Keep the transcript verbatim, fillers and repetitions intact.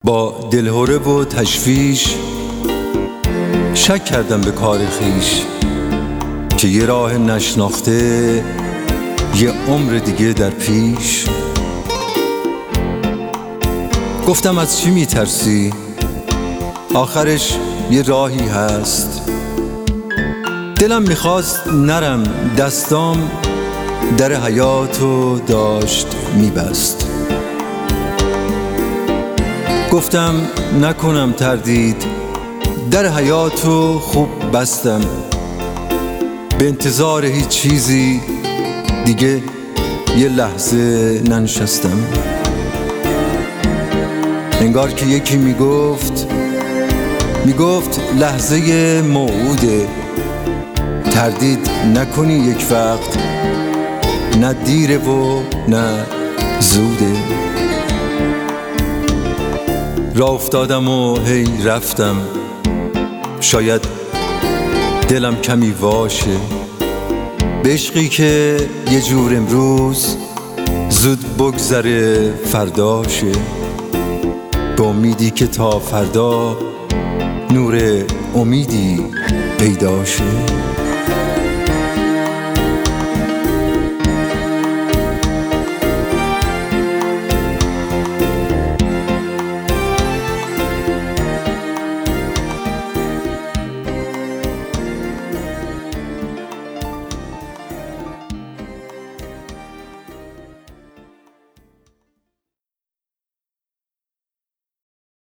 با دلهره و تشویش شک کردم به کار خیش که یه راه نشناخته یه عمر دیگه در پیش. گفتم از چی میترسی؟ آخرش یه راهی هست. دلم میخواست نرم، دستام در حیاتو داشت میبست. گفتم نکنم تردید، در حیاتو خوب بستم. به انتظار هیچ چیزی دیگه یه لحظه ننشستم. انگار که یکی میگفت میگفت لحظه موعوده، تردید نکنی یک وقت، نه دیره و نه زوده. راه افتادم و هی رفتم، شاید دلم کمی واشه به عشقی که یه جور امروز زود بگذره فرداشه، به امیدی که تا فردا نور امیدی پیداشه.